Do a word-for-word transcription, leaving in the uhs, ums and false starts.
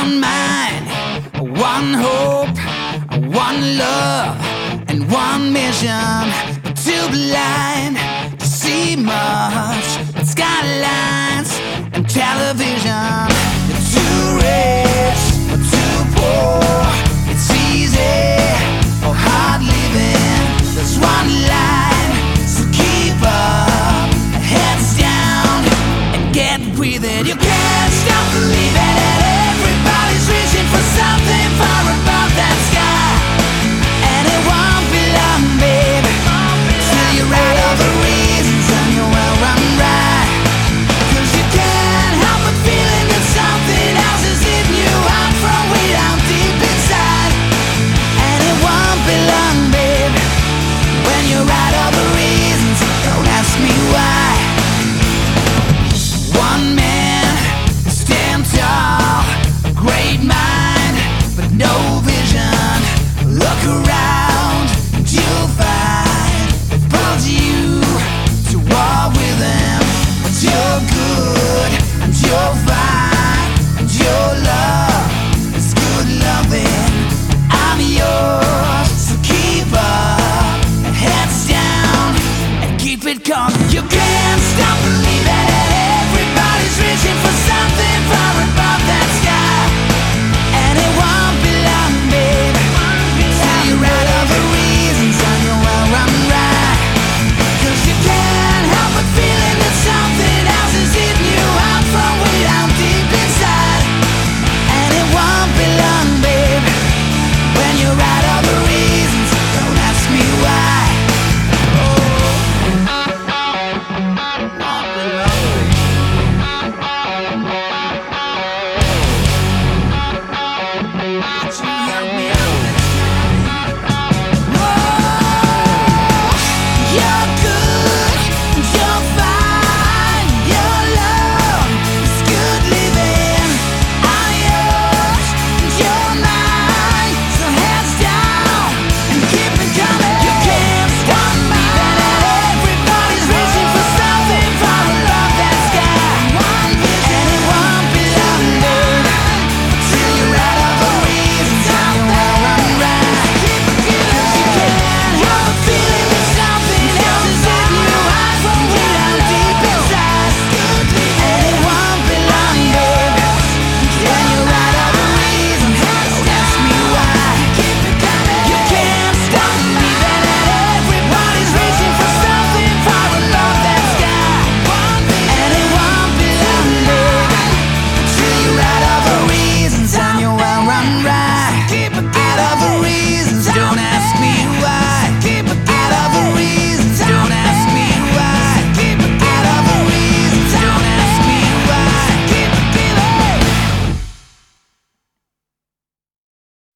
One mind, one hope, one love, and one mission. But too blind to see much but skylines and television. You're too rich or too poor. It's easy or hard living. There's one line, so keep up, heads down, and get with it. You can't stop believing it. Everybody's reaching for something far above that sky.